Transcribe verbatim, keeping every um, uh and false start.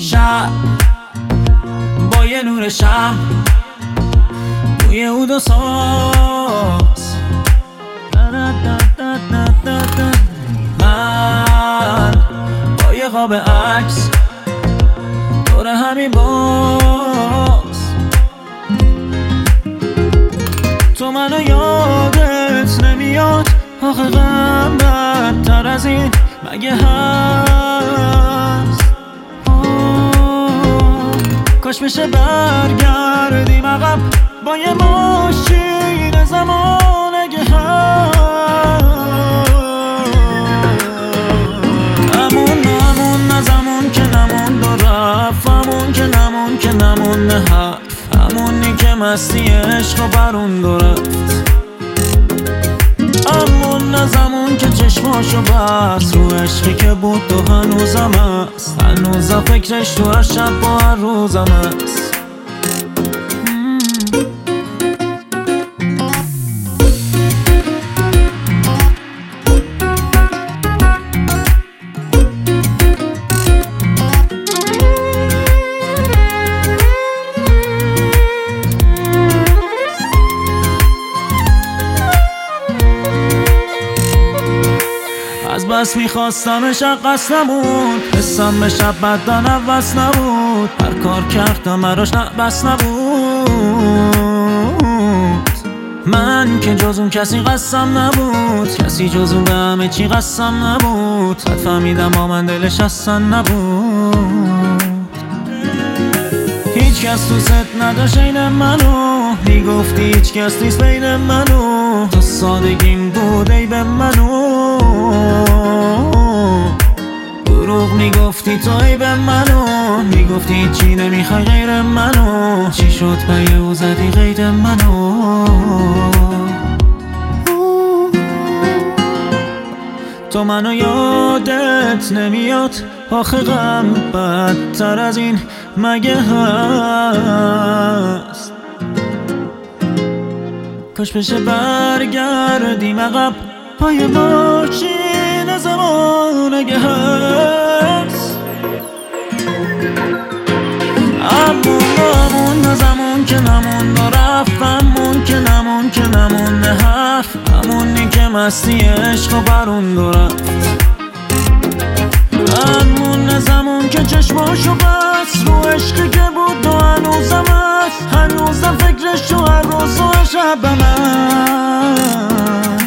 شب با یه نور شم بوی عود و ساز، من با یه قاب عکس دور همین باز. تو منو یادت نمیاد آخه غم بدتر از این مگه هست؟ کاش بشه برگردیم عقب با یه ماشین زمان اگه هست. همون همون نه زمان که نمون دو رفت، همون که نمون که نمون نه حرف، همونی که مستی عشق و برون دو رفت. همون نه زمان که چشماشو بست رو عشقی که بود تو هنوزم هست، هنوزم فکرش تو هر شب با هر روزم هست. از بس میخواستمش قصد نبود، حسم به شب بدن عوض نبود، هر کار کردم براش بس نبود. من که جز اون کسی قسم نبود، کسی جز اون به همه چی قسم نبود. حد فهمیدم با من دلش اصلا نبود. هیچ کس تو ست نداشت این منو، میگفتی هیچ کس نیست بین منو، تو سادگیم بود ای به منو. دروغ میگفتی تو ای به منو، میگفتی چی نمیخوای غیر منو. چی شد پی او زدی غیر منو؟ تو منو یادت نمیاد آخه غم بدتر از این مگه هست؟ کاش بشه برگردیم عقب پای ماشین زمان اگه هست. همون همون نه زمان که نمون و رفت، همون که نمون که نمون نه حرف، همونی که مستی عشق و برون دو رفت. همون نه زمان که چشماشو بست رو عشقی که بود و هنوزم هست، هنوزم فکرش تو هر روز و هر شبم هست.